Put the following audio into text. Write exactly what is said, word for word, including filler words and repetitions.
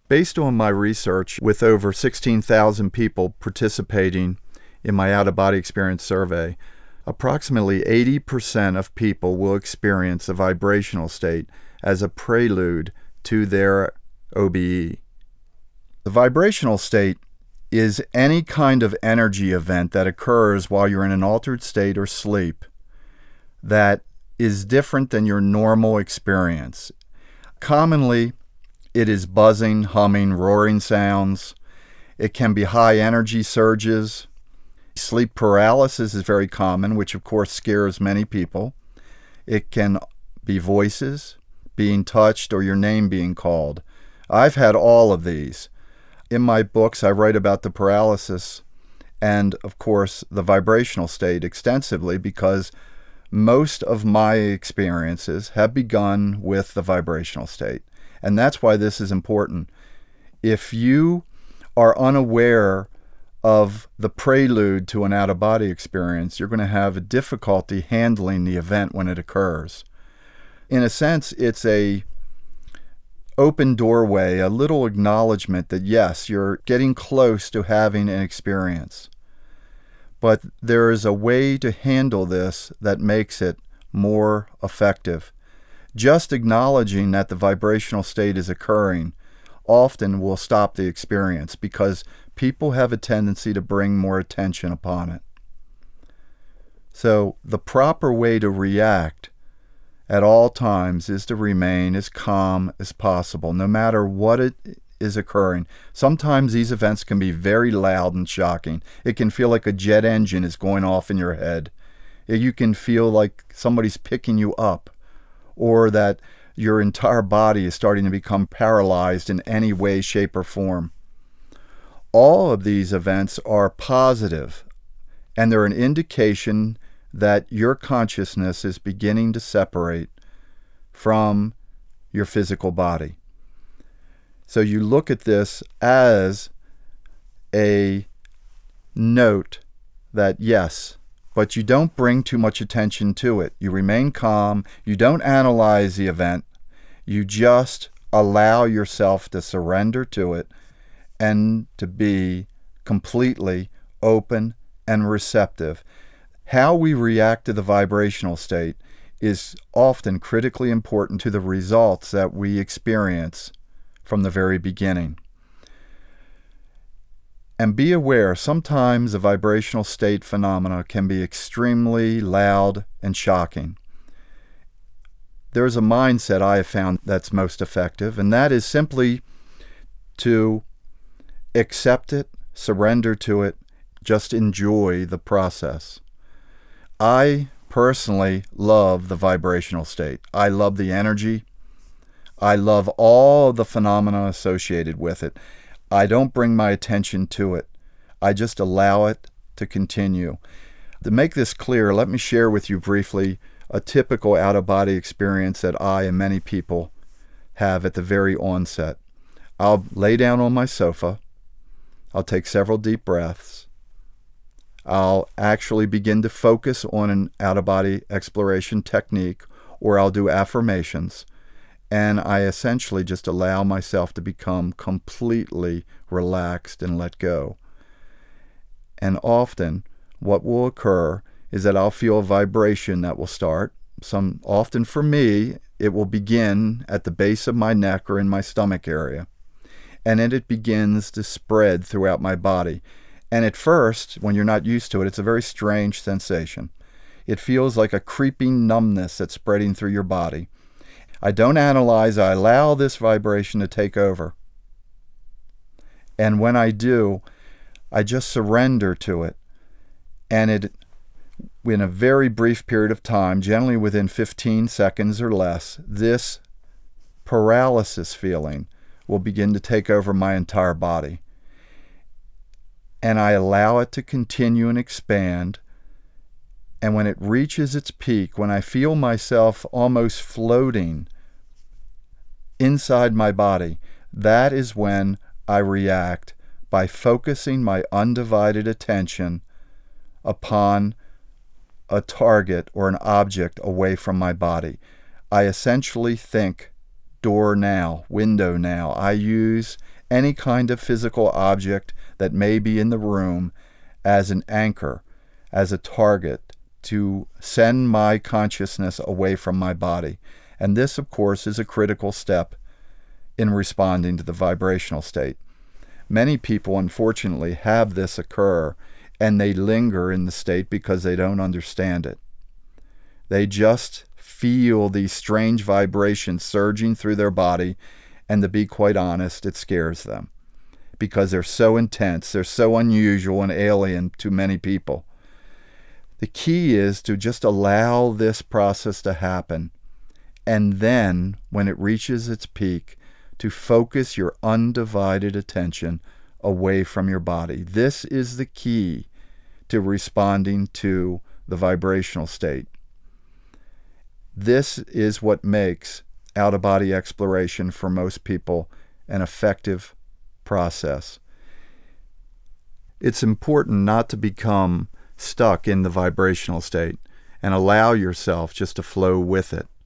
Based on my research with over sixteen thousand people participating in my out-of-body experience survey, approximately eighty percent of people will experience a vibrational state as a prelude to their O B E. The vibrational state is any kind of energy event that occurs while you're in an altered state or sleep that is different than your normal experience. Commonly, it is buzzing, humming, roaring sounds. It can be high energy surges. Sleep paralysis is very common, which of course scares many people. It can be voices, being touched, or your name being called. I've had all of these. In my books, I write about the paralysis and, of course, the vibrational state extensively because most of my experiences have begun with the vibrational state. And that's why this is important. If you are unaware of the prelude to an out-of-body experience, you're going to have a difficulty handling the event when it occurs. In a sense, it's a open doorway, a little acknowledgement that yes, you're getting close to having an experience. But there is a way to handle this that makes it more effective. Just acknowledging that the vibrational state is occurring often will stop the experience because people have a tendency to bring more attention upon it. So the proper way to react at all times is to remain as calm as possible, no matter what it is occurring. Sometimes these events can be very loud and shocking. It can feel like a jet engine is going off in your head. You can feel like somebody's picking you up, or that your entire body is starting to become paralyzed in any way, shape, or form. All of these events are positive, and they're an indication that your consciousness is beginning to separate from your physical body. So you look at this as a note that yes, but you don't bring too much attention to it. You remain calm. You don't analyze the event. You just allow yourself to surrender to it and to be completely open and receptive. How we react to the vibrational state is often critically important to the results that we experience from the very beginning. And be aware, sometimes the vibrational state phenomena can be extremely loud and shocking. There's a mindset I have found that's most effective, and that is simply to accept it, surrender to it, just enjoy the process. I personally love the vibrational state. I love the energy. I love all the phenomena associated with it. I don't bring my attention to it. I just allow it to continue. To make this clear, let me share with you briefly a typical out-of-body experience that I and many people have at the very onset. I'll lay down on my sofa. I'll take several deep breaths. I'll actually begin to focus on an out-of-body exploration technique, or I'll do affirmations. And I essentially just allow myself to become completely relaxed and let go. And often what will occur is that I'll feel a vibration that will start. Some, often for me, it will begin at the base of my neck or in my stomach area. And then it begins to spread throughout my body. And at first, when you're not used to it, it's a very strange sensation. It feels like a creeping numbness that's spreading through your body. I don't analyze, I allow this vibration to take over. And when I do, I just surrender to it. And it, in a very brief period of time, generally within fifteen seconds or less, this paralysis feeling will begin to take over my entire body. And I allow it to continue and expand. And when it reaches its peak, when I feel myself almost floating inside my body, that is when I react by focusing my undivided attention upon a target or an object away from my body. I essentially think door now, window now. I use any kind of physical object that may be in the room as an anchor, as a target to send my consciousness away from my body. And this, of course, is a critical step in responding to the vibrational state. Many people, unfortunately, have this occur, and they linger in the state because they don't understand it. They just feel these strange vibrations surging through their body, and to be quite honest, it scares them because they're so intense, they're so unusual and alien to many people. The key is to just allow this process to happen, and then, when it reaches its peak, to focus your undivided attention away from your body. This is the key to responding to the vibrational state. This is what makes out-of-body exploration for most people an effective process. It's important not to become stuck in the vibrational state and allow yourself just to flow with it.